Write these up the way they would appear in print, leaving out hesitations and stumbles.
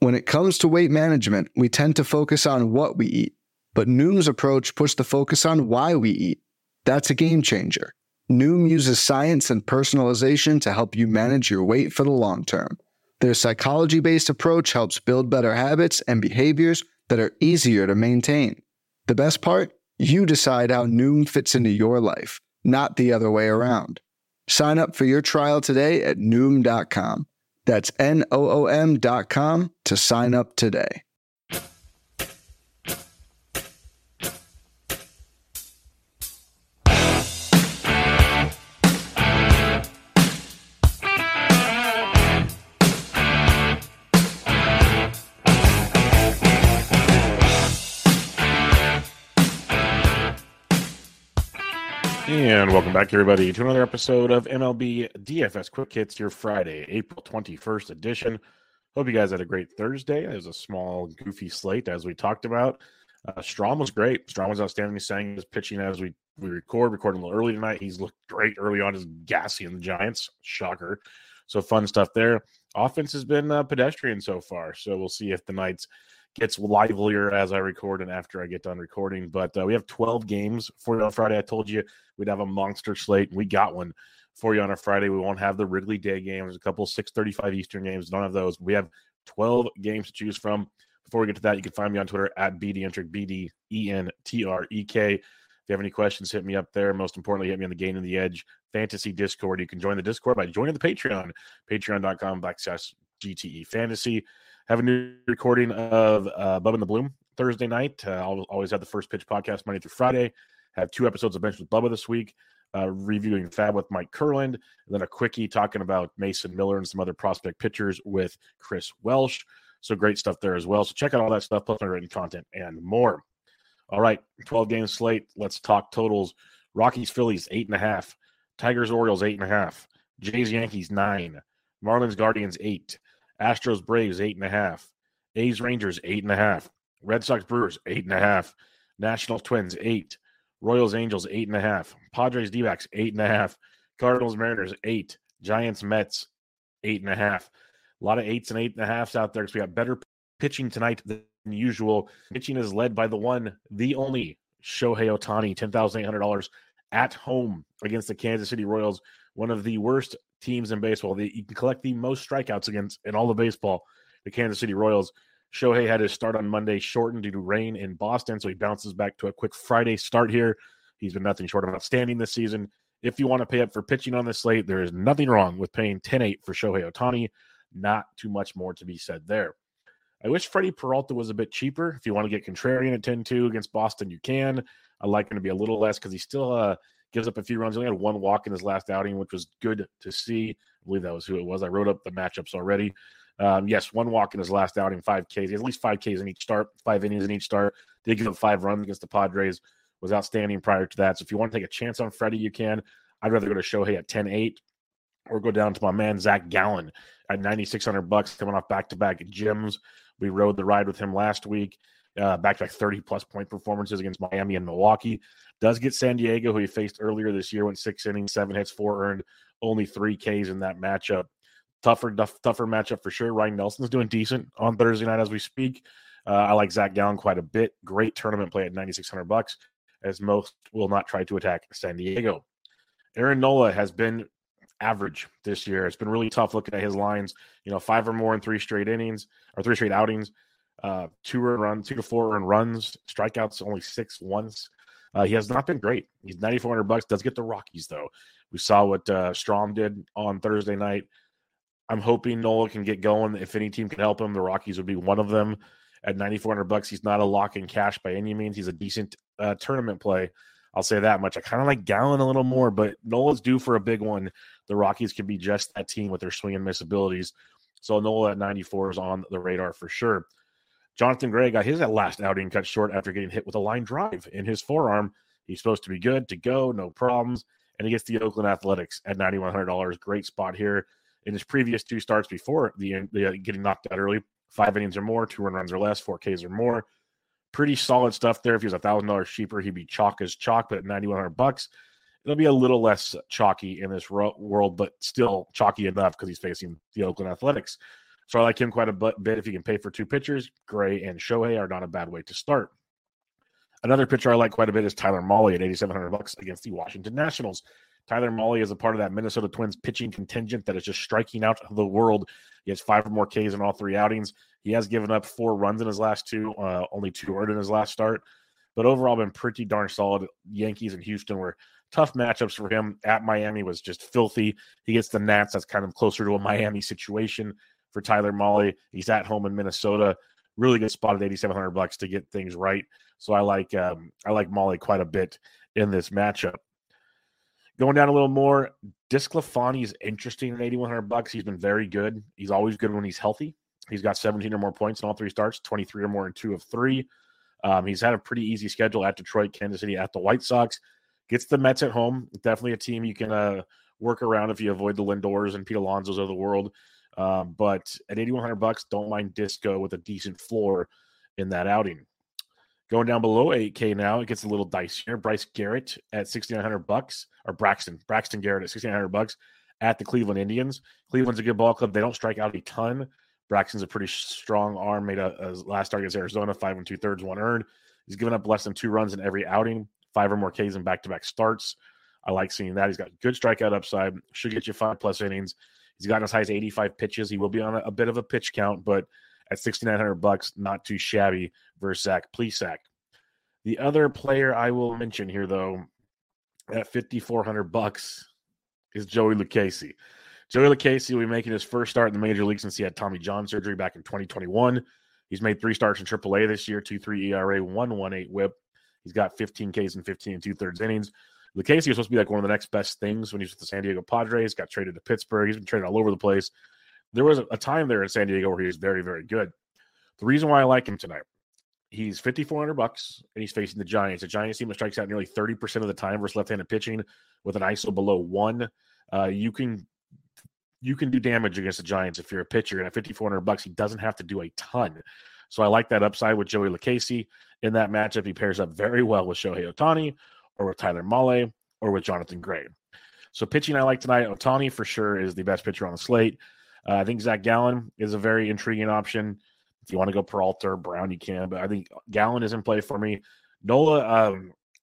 When it comes to weight management, we tend to focus on what we eat, but Noom's approach puts the focus on why we eat. That's a game changer. Noom uses science and personalization to help you manage your weight for the long term. Their psychology-based approach helps build better habits and behaviors that are easier to maintain. The best part? You decide how Noom fits into your life, not the other way around. Sign up for your trial today at Noom.com. That's Noom.com to sign up today. And welcome back, everybody, to another episode of MLB DFS Quick Hits, your Friday, April 21st edition. Hope you guys had a great Thursday. It was a small, goofy slate, as we talked about. Strahm was great. Strahm was outstanding. He's saying his pitching as we recording a little early tonight. He's looked great early on. He's gassy in the Giants. Shocker. So fun stuff there. Offense has been pedestrian so far, so we'll see if the Knights gets livelier as I record and after I get done recording. But we have 12 games for you on Friday. I told you we'd have a monster slate. We got one for you on a Friday. We won't have the Wrigley Day games, a couple 6:35 Eastern games. Don't have those. We have 12 games to choose from. Before we get to that, you can find me on Twitter at BDentrek, BDENTREK. If you have any questions, hit me up there. Most importantly, hit me on the Gain and the Edge Fantasy Discord. You can join the Discord by joining the Patreon, patreon.com/GTE Fantasy. Have a new recording of Bub and the Bloom Thursday night. I'll always have the First Pitch podcast Monday through Friday. Have 2 episodes of Bench with Bubba this week, reviewing Fab with Mike Kurland, and then a quickie talking about Mason Miller and some other prospect pitchers with Chris Welsh. So great stuff there as well. So check out all that stuff, plus my written content and more. All right, 12-game slate. Let's talk totals. Rockies, Phillies, 8.5. Tigers, Orioles, 8.5. Jays, Yankees, 9. Marlins, Guardians, 8. Astros, Braves, 8.5. A's, Rangers, 8.5. Red Sox, Brewers, 8.5. Nationals, Twins, 8. Royals, Angels, 8.5. Padres, D-backs, 8.5. Cardinals, Mariners, 8. Giants, Mets, 8.5. A lot of 8s and 8.5s out there because we got better pitching tonight than usual. Pitching is led by the one, the only Shohei Ohtani, $10,800 at home against the Kansas City Royals, one of the worst teams in baseball. You can collect the most strikeouts against in all of baseball, the Kansas City Royals. Shohei had his start on Monday shortened due to rain in Boston, so he bounces back to a quick Friday start here. He's been nothing short of outstanding this season. If you want to pay up for pitching on this slate, there is nothing wrong with paying 10-8 for Shohei Ohtani. Not too much more to be said there. I wish Freddie Peralta was a bit cheaper. If you want to get contrarian at 10-2 against Boston, you can. I like him to be a little less because he still gives up a few runs. He only had 1 walk in his last outing, which was good to see. I believe that was who it was. I wrote up the matchups already. Yes, 1 walk in his last outing, 5 Ks. He had at least 5 Ks in each start, 5 innings in each start. Did give up 5 runs against the Padres. Was outstanding prior to that. So if you want to take a chance on Freddie, you can. I'd rather go to Shohei at 10-8 or go down to my man Zach Gallen at $9,600 coming off back-to-back gyms. We rode the ride with him last week. Back-to-back 30-plus point performances against Miami and Milwaukee. Does get San Diego, who he faced earlier this year, went 6 innings, 7 hits, 4 earned, only 3 Ks in that matchup. Tougher matchup for sure. Ryan Nelson's doing decent on Thursday night as we speak. I like Zach Gallen quite a bit. Great tournament play at $9,600, as most will not try to attack San Diego. Aaron Nola has been average this year. It's been really tough looking at his lines. 5 or more in 3 straight innings or 3 straight outings. 2 to 4 earned runs, strikeouts only 6 once. He has not been great. He's $9,400. Does get the Rockies though. We saw what Strahm did on Thursday night. I'm hoping Nola can get going. If any team can help him, the Rockies would be one of them. At $9,400, he's not a lock in cash by any means. He's a decent tournament play. I'll say that much. I kind of like Gallen a little more, but Nola's due for a big one. The Rockies could be just that team with their swing and miss abilities. So Nola at 94 is on the radar for sure. Jonathan Gray got his last outing cut short after getting hit with a line drive in his forearm. He's supposed to be good to go, no problems. And he gets the Oakland Athletics at $9,100. Great spot here. In his previous 2 starts before the getting knocked out early, 5 innings or more, 2 runs or less, 4 Ks or more. Pretty solid stuff there. If he was $1,000 cheaper, he'd be chalk as chalk, but at $9,100, it'll be a little less chalky in this world, but still chalky enough because he's facing the Oakland Athletics. So I like him quite a bit. If you can pay for 2 pitchers, Gray and Shohei are not a bad way to start. Another pitcher I like quite a bit is Tyler Mahle at $8,700 against the Washington Nationals. Tyler Mahle is a part of that Minnesota Twins pitching contingent that is just striking out the world. He has 5 or more Ks in all 3 outings. He has given up 4 runs in his last 2, only 2 earned in his last start. But overall, been pretty darn solid. Yankees and Houston were tough matchups for him. At Miami was just filthy. He gets the Nats. That's kind of closer to a Miami situation for Tyler Mahle. He's at home in Minnesota. Really good spot at $8,700 to get things right. So I like Mahle quite a bit in this matchup. Going down a little more, DeSclafani is interesting at $8,100. He's been very good. He's always good when he's healthy. He's got 17 or more points in all 3 starts, 23 or more in 2 of 3. He's had a pretty easy schedule at Detroit, Kansas City, at the White Sox. Gets the Mets at home. Definitely a team you can work around if you avoid the Lindors and Pete Alonsos of the world. But at $8,100, don't mind Disco with a decent floor in that outing. Going down below $8K now, it gets a little dicier. Bryce Garrett at $6,900, or Braxton Garrett at $6,900 at the Cleveland Indians. Cleveland's a good ball club. They don't strike out a ton. Braxton's a pretty strong arm. Made a last start against Arizona, 5 2/3, 1 earned. He's given up less than 2 runs in every outing, 5 or more Ks in back-to-back starts. I like seeing that. He's got good strikeout upside. Should get you 5+ innings. He's gotten as high as 85 pitches. He will be on a bit of a pitch count, but at $6,900, not too shabby versus Zach Plesac. The other player I will mention here, though, at $5,400 is Joey Lucchesi. Joey Lucchesi will be making his first start in the major league since he had Tommy John surgery back in 2021. He's made 3 starts in AAA this year, 2.3 ERA, 1.18 WHIP. He's got 15 Ks in 15 2/3 innings. Lucchesi was supposed to be like one of the next best things when he was with the San Diego Padres, got traded to Pittsburgh. He's been traded all over the place. There was a time there in San Diego where he was very, very good. The reason why I like him tonight, he's $5,400 and he's facing the Giants. The Giants team that strikes out nearly 30% of the time versus left-handed pitching with an ISO below 1. You can do damage against the Giants if you're a pitcher. And at $5,400, he doesn't have to do a ton. So I like that upside with Joey Lucchesi. In that matchup, he pairs up very well with Shohei Ohtani or with Tyler Mahle or with Jonathan Gray. So pitching I like tonight, Ohtani for sure is the best pitcher on the slate. I think Zach Gallen is a very intriguing option. If you want to go Peralta or Brown, you can. But I think Gallen is in play for me. Nola,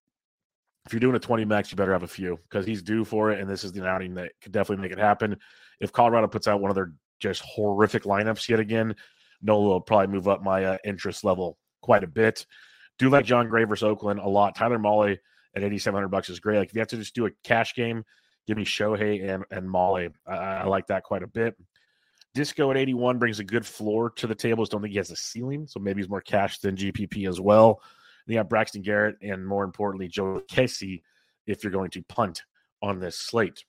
if you're doing a 20 max, you better have a few because he's due for it, and this is the outing that could definitely make it happen. If Colorado puts out one of their just horrific lineups yet again, Nola will probably move up my interest level quite a bit. Do like John Gray versus Oakland a lot. Tyler Mahle at $8,700 is great. Like if you have to just do a cash game, give me Shohei and Mahle. I like that quite a bit. Disco at 81 brings a good floor to the table. Just don't think he has a ceiling, so maybe he's more cash than GPP as well. Then you have Braxton Garrett and, more importantly, Joe Lucchesi if you're going to punt on this slate.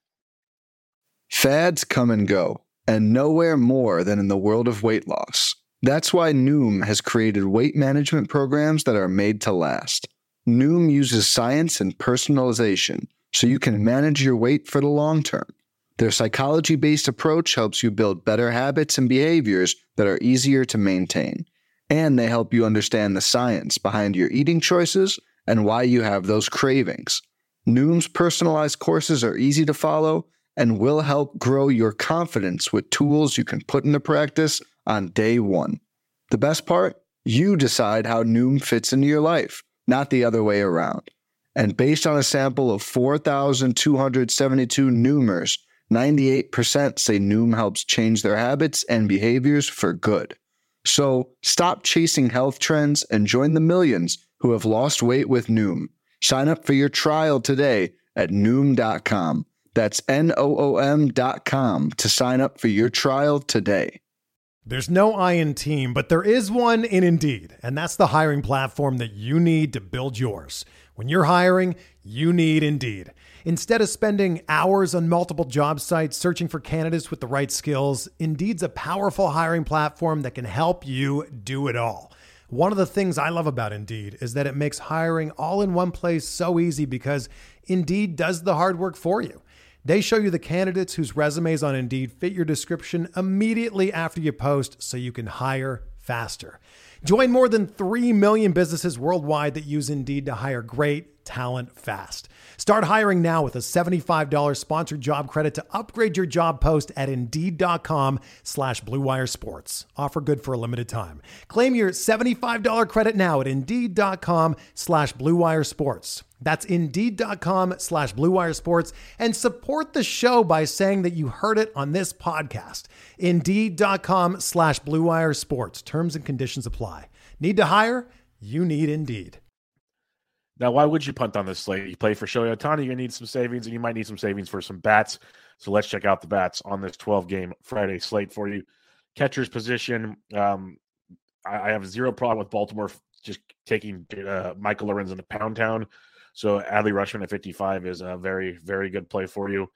Fads come and go, and nowhere more than in the world of weight loss. That's why Noom has created weight management programs that are made to last. Noom uses science and personalization so you can manage your weight for the long term. Their psychology-based approach helps you build better habits and behaviors that are easier to maintain. And they help you understand the science behind your eating choices and why you have those cravings. Noom's personalized courses are easy to follow and will help grow your confidence with tools you can put into practice on day one. The best part? You decide how Noom fits into your life, not the other way around. And based on a sample of 4,272 Noomers, 98% say Noom helps change their habits and behaviors for good. So stop chasing health trends and join the millions who have lost weight with Noom. Sign up for your trial today at Noom.com. That's Noom.com to sign up for your trial today. There's no I in team, but there is one in Indeed, and that's the hiring platform that you need to build yours. When you're hiring, you need Indeed. Instead of spending hours on multiple job sites searching for candidates with the right skills, Indeed's a powerful hiring platform that can help you do it all. One of the things I love about Indeed is that it makes hiring all in one place so easy because Indeed does the hard work for you. They show you the candidates whose resumes on Indeed fit your description immediately after you post so you can hire faster. Join more than 3 million businesses worldwide that use Indeed to hire great, talent fast. Start hiring now with a $75 sponsored job credit to upgrade your job post at Indeed.com/Blue Wire Sports. Offer good for a limited time. Claim your $75 credit now at Indeed.com/Blue Wire Sports. That's Indeed.com/Blue Wire Sports, and support the show by saying that you heard it on this podcast. Indeed.com/Blue Wire Sports. Terms and conditions apply. Need to hire? You need Indeed. Now, why would you punt on this slate? You play for Shohei Ohtani, you're going to need some savings, and you might need some savings for some bats. So let's check out the bats on this 12-game Friday slate for you. Catcher's position, I have zero problem with Baltimore just taking Michael Lorenzen to Pound Town. So Adley Rutschman at 55 is a very, very good play for you.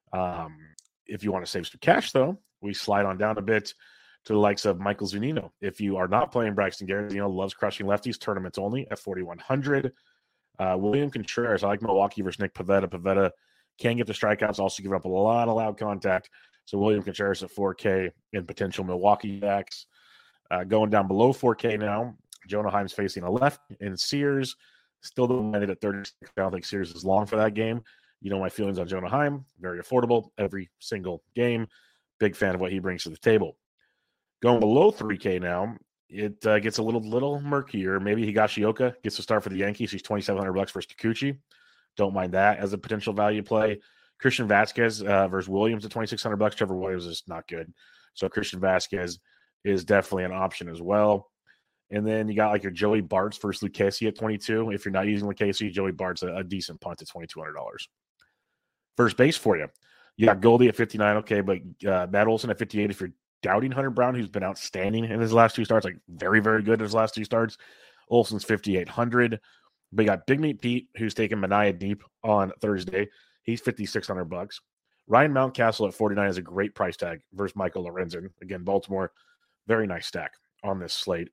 If you want to save some cash, though, we slide on down a bit to the likes of Michael Zunino. If you are not playing Braxton Garrett, loves crushing lefties, tournaments only at 4,100. William Contreras, I like Milwaukee versus Nick Pivetta. Pivetta can get the strikeouts, also give up a lot of loud contact. So William Contreras at 4K in potential Milwaukee backs. Going down below 4K now, Jonah Heim's facing a left, and Sears still dominated at 36. I don't think Sears is long for that game. You know my feelings on Jonah Heim. Very affordable every single game. Big fan of what he brings to the table. Going below 3K now, it gets a little murkier. Maybe Higashioka gets to start for the Yankees. He's $2,700 versus Kikuchi. Don't mind that as a potential value play. Christian Vasquez versus Williams at $2,600. Trevor Williams is not good. So Christian Vasquez is definitely an option as well. And then you got like your Joey Bartz versus Lucchesi at 22. If you're not using Lucchesi, Joey Bart's a decent punt at $2,200. First base for you. You got Goldie at 59. Okay, but Matt Olson at 58. If you're doubting Hunter Brown, who's been outstanding in his last two starts, like very, very good in his last two starts, Olson's 5,800. But you got Big Meat Pete, who's taking Mania deep on Thursday. He's $5,600. Ryan Mountcastle at 49 is a great price tag versus Michael Lorenzen. Again, Baltimore, very nice stack on this slate.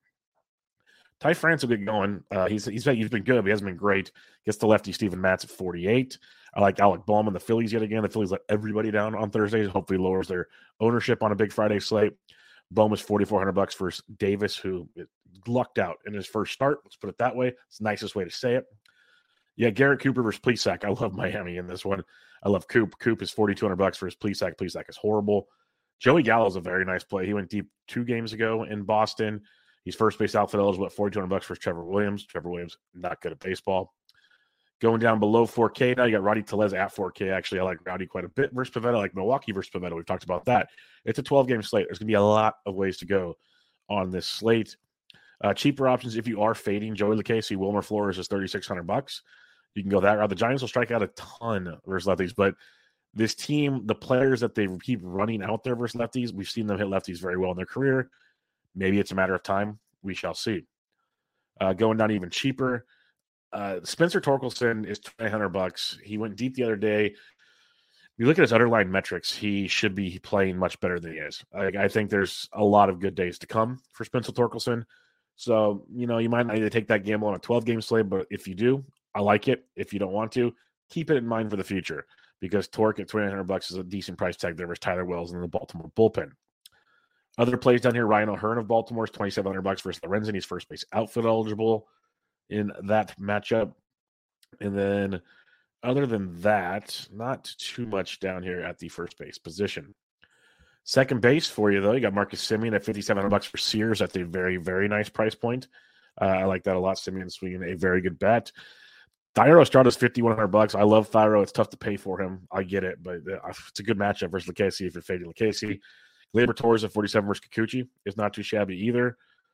Ty France will get going. He's been good, but he hasn't been great. Gets the lefty Steven Matz at 48. I like Alec Bohm and the Phillies yet again. The Phillies let everybody down on Thursdays. Hopefully lowers their ownership on a big Friday slate. Bohm is $4,400 versus Davis, who lucked out in his first start. Let's put it that way. It's the nicest way to say it. Yeah, Garrett Cooper versus Plesac. I love Miami in this one. I love Coop. Coop is $4,200 versus Plesac. Plesac is horrible. Joey Gallo is a very nice play. He went deep 2 games ago in Boston. He's first base outfield eligible at $4,200 versus Trevor Williams. Trevor Williams, not good at baseball. Going down below 4K now, you got Rowdy Tellez at 4K. Actually, I like Rowdy quite a bit versus Pivetta. I like Milwaukee versus Pivetta. We've talked about that. It's a 12-game slate. There's going to be a lot of ways to go on this slate. Cheaper options, if you are fading Joey Lucchesi, Wilmer Flores is $3,600. You can go that route. The Giants will strike out a ton versus lefties, but this team, the players that they keep running out there versus lefties, we've seen them hit lefties very well in their career. Maybe it's a matter of time. We shall see. Going down even cheaper, Spencer Torkelson is $2,900. He went deep the other day. You look at his underlying metrics, he should be playing much better than he is. I think there's a lot of good days to come for Spencer Torkelson. So, you might not need to take that gamble on a 12-game slate, but if you do, I like it. If you don't want to, keep it in mind for the future, because Torque at $2,900 is a decent price tag there versus Tyler Wells in the Baltimore bullpen. Other plays down here, Ryan O'Hearn of Baltimore is $2,700 versus Lorenzen. He's first base outfield eligible in that matchup. And then other than that, not too much down here at the first base position. Second base for you, though, you got Marcus Semien at $5,700 for Sears. That's a very, very nice price point. I like that a lot. Semien swinging a very good bet. Thairo Estrada is $5,100. I love Thairo. It's tough to pay for him. I get it, but it's a good matchup versus Lucchesi if you're fading Lucchesi. Gleyber Torres at 47 versus Kikuchi is not too shabby either.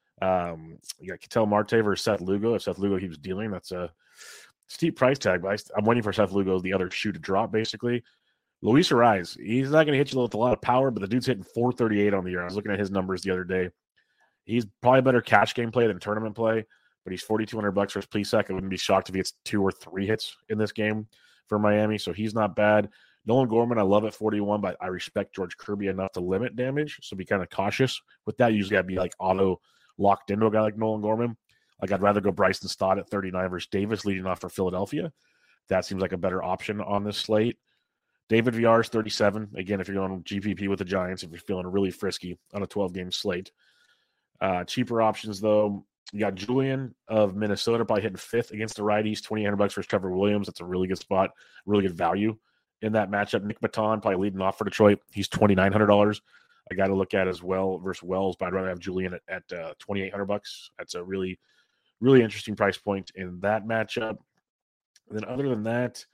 You got Ketel Marte versus Seth Lugo. If Seth Lugo keeps dealing, that's a steep price tag, but I'm waiting for Seth Lugo, the other shoe to drop, basically. Luis Ariz, he's not going to hit you with a lot of power, but the dude's hitting 438 on the year. I was looking at his numbers the other day. He's probably a better cash game play than tournament play, but he's $4,200 versus Plesac. I wouldn't be shocked if he gets 2 or 3 hits in this game for Miami, so he's not bad. Nolan Gorman, I love at 41, but I respect George Kirby enough to limit damage, so be kind of cautious with that. Usually I'd be like auto locked into a guy like Nolan Gorman. Like I'd rather go Bryson Stott at 39 versus Davis leading off for Philadelphia. That seems like a better option on this slate. David Villar is 37. Again, if you're going GPP with the Giants, if you're feeling really frisky on a 12-game slate. Cheaper options, though, You got Julian of Minnesota probably hitting 5th against the righties, $2,800 for Trevor Williams. That's a really good spot, really good value in that matchup. Nick Baton probably leading off for Detroit. He's $2,900. I got to look at as well versus Wells, but I'd rather have Julian at $2,800. That's a really, really interesting price point in that matchup. And then other than that,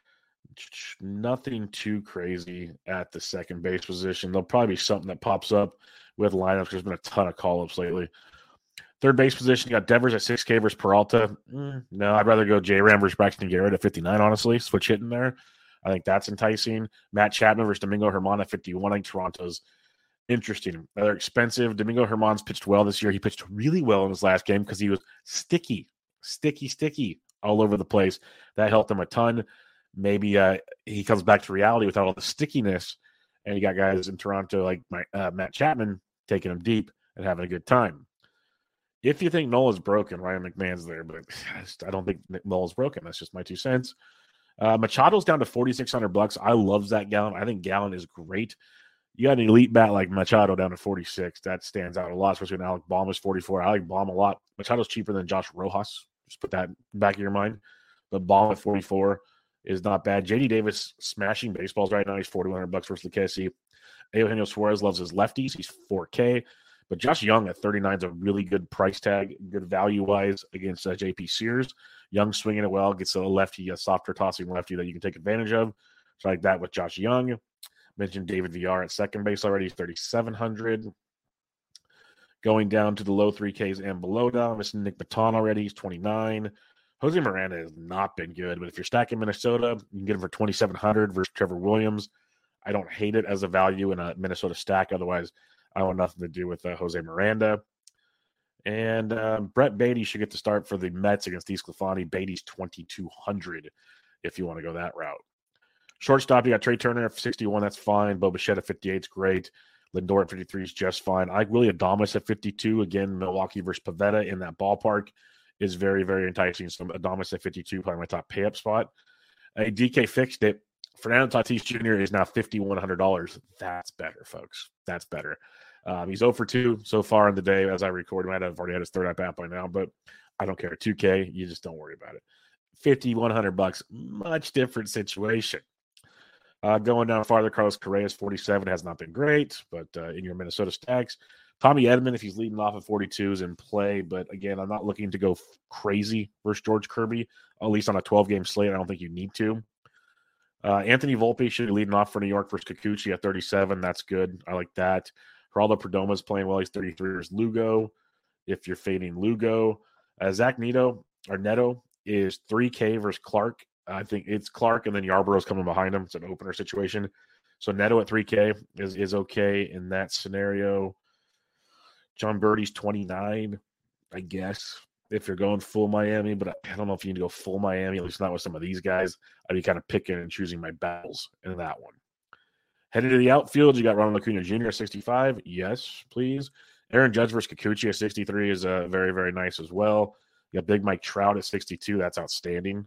nothing too crazy at the second base position. There'll probably be something that pops up with lineups. There's been a ton of call-ups lately. Third base position, you got Devers at $6K versus Peralta. No, I'd rather go J-Ram versus Braxton Garrett at $59, honestly. Switch hitting there. I think that's enticing. Matt Chapman versus Domingo Germán at $51. I think Toronto's interesting. They're expensive. Domingo Germán's pitched well this year. He pitched really well in his last game because he was sticky all over the place. That helped him a ton. Maybe he comes back to reality without all the stickiness, and you got guys in Toronto like Matt Chapman taking him deep and having a good time. If you think Nola's broken, Ryan McMahon's there, but I don't think Nola's broken. That's just my 2 cents. Machado's down to $4,600. I love Zach Gallen. I think Gallen is great. You got an elite bat like Machado down to 46. That stands out a lot, especially when Alec Baum is 44. I like Baum a lot. Machado's cheaper than Josh Rojas. Just put that in the back of your mind. But Baum at 44 is not bad. JD Davis smashing baseballs right now. He's $4,100 versus Lucchesi. Eugenio Suarez loves his lefties. He's $4K. But Josh Young at 39 is a really good price tag, good value-wise against JP Sears. Young swinging it well, gets a lefty, a softer tossing lefty that you can take advantage of. So like that with Josh Young. Mentioned David Villar at second base already, 3,700. Going down to the low 3Ks and below now. Missing Nick Baton already, he's 29. Jose Miranda has not been good, but if you're stacking Minnesota, you can get him for 2,700 versus Trevor Williams. I don't hate it as a value in a Minnesota stack. Otherwise, I want nothing to do with Jose Miranda. And Brett Beatty should get the start for the Mets against DeSclafani. Beatty's 2,200 if you want to go that route. Shortstop, you got Trey Turner at 61. That's fine. Bo Bichette at 58 is great. Lindor at 53 is just fine. I like Willie Adames at 52. Again, Milwaukee versus Pavetta in that ballpark is very, very enticing. So Adames at 52, probably my top pay-up spot. DK fixed it. Fernando Tatis Jr. is now $5,100. That's better, folks. That's better. He's 0 for 2 so far in the day as I record. He might have already had his third at-bat by now, but I don't care. 2K, you just don't worry about it. $5,100, much different situation. Going down farther, Carlos Correa is 47. Has not been great, but in your Minnesota stacks. Tommy Edman, if he's leading off at 42, is in play. But again, I'm not looking to go crazy versus George Kirby, at least on a 12-game slate. I don't think you need to. Anthony Volpe should be leading off for New York versus Kikuchi at 37. That's good. I like that. Geraldo Perdoma's playing well. He's 33 versus Lugo. If you're fading Lugo. Zach Neto is 3K versus Clark. I think it's Clark, and then Yarborough's coming behind him. It's an opener situation. So Neto at 3K is okay in that scenario. John Birdie's 29, I guess, if you're going full Miami. But I don't know if you need to go full Miami, at least not with some of these guys. I'd be kind of picking and choosing my battles in that one. Heading to the outfield, you got Ronald Acuna Jr. at 65. Yes, please. Aaron Judge versus Kikuchi at 63 is very, very nice as well. You got Big Mike Trout at 62. That's outstanding.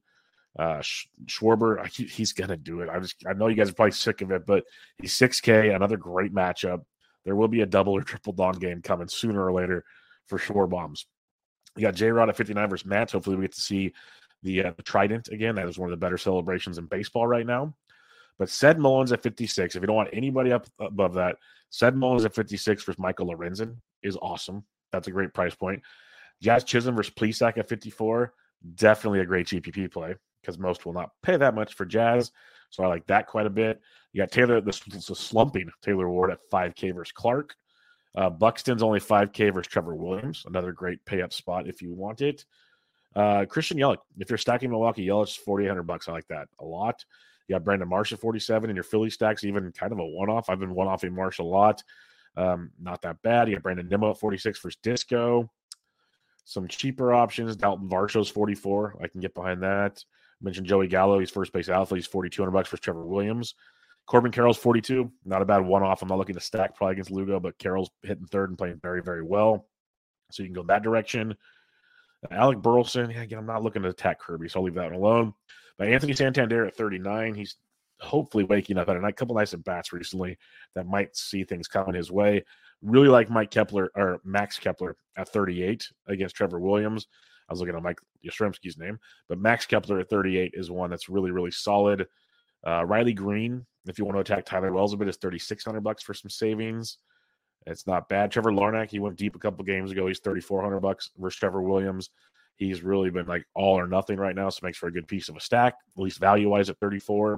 Schwarber, he's gonna do it. I know you guys are probably sick of it, but he's 6K, another great matchup. There will be a double or triple dawn game coming sooner or later for Schwarbombs. You got J-Rod at 59 versus Mats. Hopefully we get to see the Trident again. That is one of the better celebrations in baseball right now. But Sed Mullins at 56. If you don't want anybody up above that, Sed Mullins at 56 versus Michael Lorenzen is awesome. That's a great price point. Jazz Chisholm versus Plesac at 54. Definitely a great GPP play, because most will not pay that much for Jazz. So I like that quite a bit. You got Taylor, the slumping Taylor Ward at 5K versus Clark. Buxton's only 5K versus Trevor Williams. Another great pay-up spot if you want it. Christian Yelich. If you're stacking Milwaukee, Yelich, $4,800. I like that a lot. You got Brandon Marsh at 47 in your Philly stacks, even kind of a one-off. I've been one-offing Marsh a lot. Not that bad. You got Brandon Nimmo at 46 versus Disco. Some cheaper options. Dalton Varsho's 44. I can get behind that. I mentioned Joey Gallo. He's first base alpha. He's $4,200 versus Trevor Williams. Corbin Carroll's 42. Not a bad one-off. I'm not looking to stack probably against Lugo, but Carroll's hitting third and playing very, very well. So you can go that direction. Alec Burleson. Yeah, again, I'm not looking to attack Kirby, so I'll leave that one alone. But Anthony Santander at 39. He's hopefully waking up at a night. Couple nice at bats recently that might see things coming his way. Really like Max Kepler at 38 against Trevor Williams. I was looking at Mike Yastrzemski's name, but Max Kepler at 38 is one that's really, really solid. Riley Green, if you want to attack Tyler Wells a bit, is $3,600 for some savings. It's not bad. Trevor Larnach, he went deep a couple games ago. He's $3,400 versus Trevor Williams. He's really been like all or nothing right now, so it makes for a good piece of a stack, at least value-wise at 34.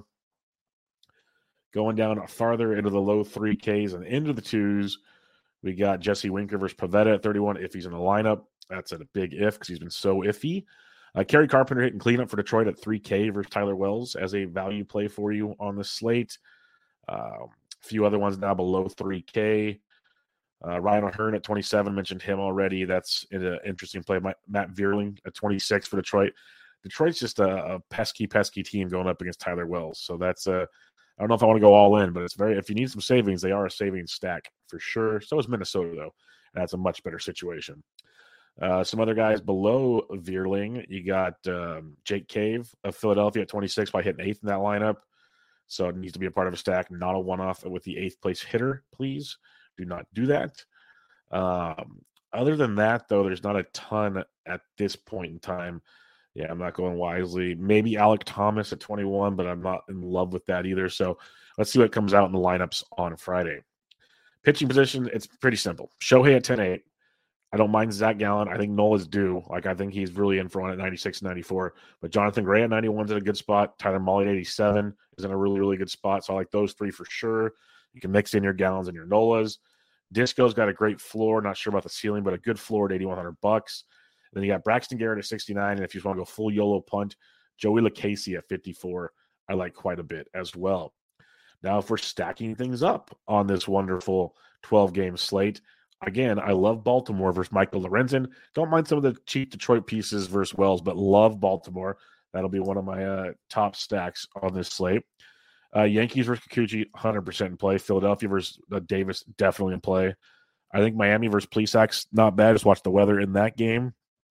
Going down farther into the low 3Ks and into the 2s, we got Jesse Winker versus Pivetta at 31 if he's in the lineup. That's a big if because he's been so iffy. Kerry Carpenter hitting cleanup for Detroit at 3K versus Tyler Wells as a value play for you on the slate. A few other ones now below 3K. Ryan O'Hearn at 27, mentioned him already. That's an interesting play. Matt Vierling at 26 for Detroit. Detroit's just a pesky team going up against Tyler Wells. So that's I don't know if I want to go all in, but it's if you need some savings, they are a savings stack for sure. So is Minnesota, though. And that's a much better situation. Some other guys below Vierling, you got Jake Cave of Philadelphia at 26 by hitting 8th in that lineup. So it needs to be a part of a stack, not a one-off with the 8th place hitter, please. Do not do that. Other than that, though, there's not a ton at this point in time. Yeah, I'm not going wisely. Maybe Alec Thomas at 21, but I'm not in love with that either. So let's see what comes out in the lineups on Friday. Pitching position, it's pretty simple. Shohei at 10-8. I don't mind Zach Gallen. I think Nola is due. I think he's really in for one at 96 and 94. But Jonathan Gray at 91 is in a good spot. Tyler Mahle at 87 is in a really, really good spot. So I like those three for sure. You can mix in your Gallons and your Nolas. Disco's got a great floor. Not sure about the ceiling, but a good floor at $8,100. Then you got Braxton Garrett at 69. And if you just want to go full YOLO punt, Joey LaCasey at 54. I like quite a bit as well. Now, if we're stacking things up on this wonderful 12-game slate, again, I love Baltimore versus Michael Lorenzen. Don't mind some of the cheap Detroit pieces versus Wells, but love Baltimore. That'll be one of my top stacks on this slate. Yankees versus Kikuchi, 100% in play. Philadelphia versus Davis, definitely in play. I think Miami versus Plesac's not bad. Just watch the weather in that game.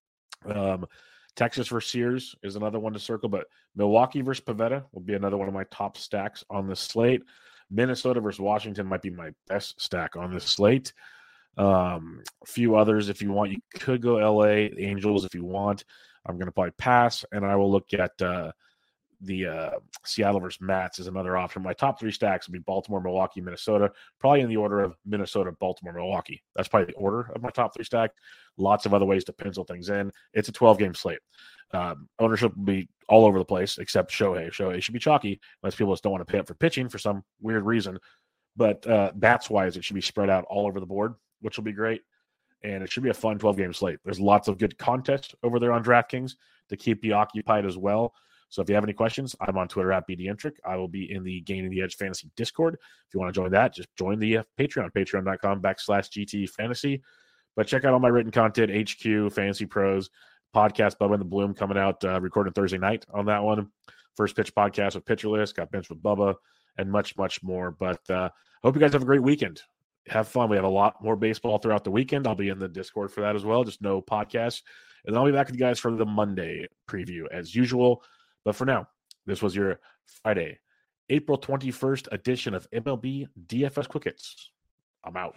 Texas versus Sears is another one to circle, but Milwaukee versus Pivetta will be another one of my top stacks on this slate. Minnesota versus Washington might be my best stack on this slate. A few others if you want. You could go LA, the Angels if you want. I'm going to probably pass, and I will look at the Seattle versus Mats is another option. My top three stacks would be Baltimore, Milwaukee, Minnesota, probably in the order of Minnesota, Baltimore, Milwaukee. That's probably the order of my top three stack. Lots of other ways to pencil things in. It's a 12-game slate. Ownership will be all over the place except Shohei. Shohei should be chalky unless people just don't want to pay up for pitching for some weird reason. But bats-wise, it should be spread out all over the board, which will be great. And it should be a fun 12-game slate. There's lots of good contests over there on DraftKings to keep you occupied as well. So if you have any questions, I'm on Twitter at BDentric. I will be in the Gaining the Edge Fantasy Discord. If you want to join that, just join the Patreon, patreon.com/GT Fantasy. But check out all my written content, HQ, Fantasy Pros, podcast, Bubba and the Bloom coming out, recording Thursday night on that one. First Pitch podcast with Pitcher List, got Bench with Bubba, and much, much more. But I hope you guys have a great weekend. Have fun. We have a lot more baseball throughout the weekend. I'll be in the Discord for that as well, just no podcast. And then I'll be back with you guys for the Monday preview as usual. But for now, this was your Friday, April 21st edition of MLB DFS Quick Hits. I'm out.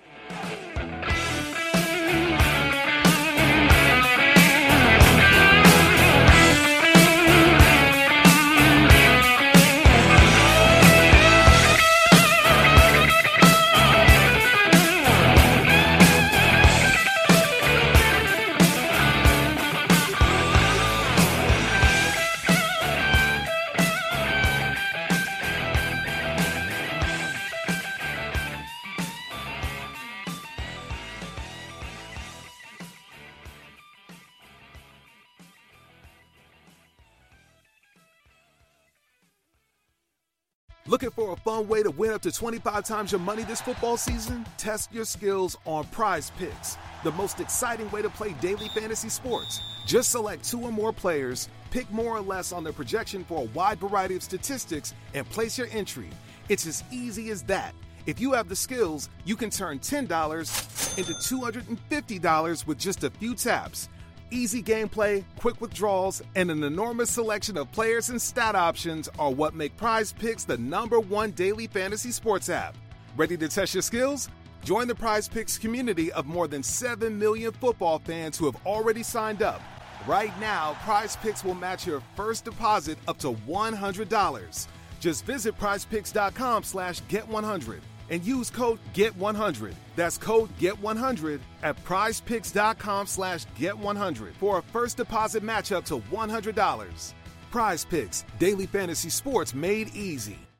Looking for a fun way to win up to 25 times your money this football season? Test your skills on Prize Picks, the most exciting way to play daily fantasy sports. Just select two or more players, pick more or less on their projection for a wide variety of statistics, and place your entry. It's as easy as that. If you have the skills, you can turn $10 into $250 with just a few taps. Easy gameplay, quick withdrawals, and an enormous selection of players and stat options are what make Prize Picks the #1 daily fantasy sports app. Ready to test your skills? Join the Prize Picks community of more than 7 million football fans who have already signed up. Right now, Prize Picks will match your first deposit up to $100. Just visit prizepicks.com/get100 and use code GET100. That's code GET100 at prizepicks.com/get100 for a first deposit match up to $100. Prize Picks, daily fantasy sports made easy.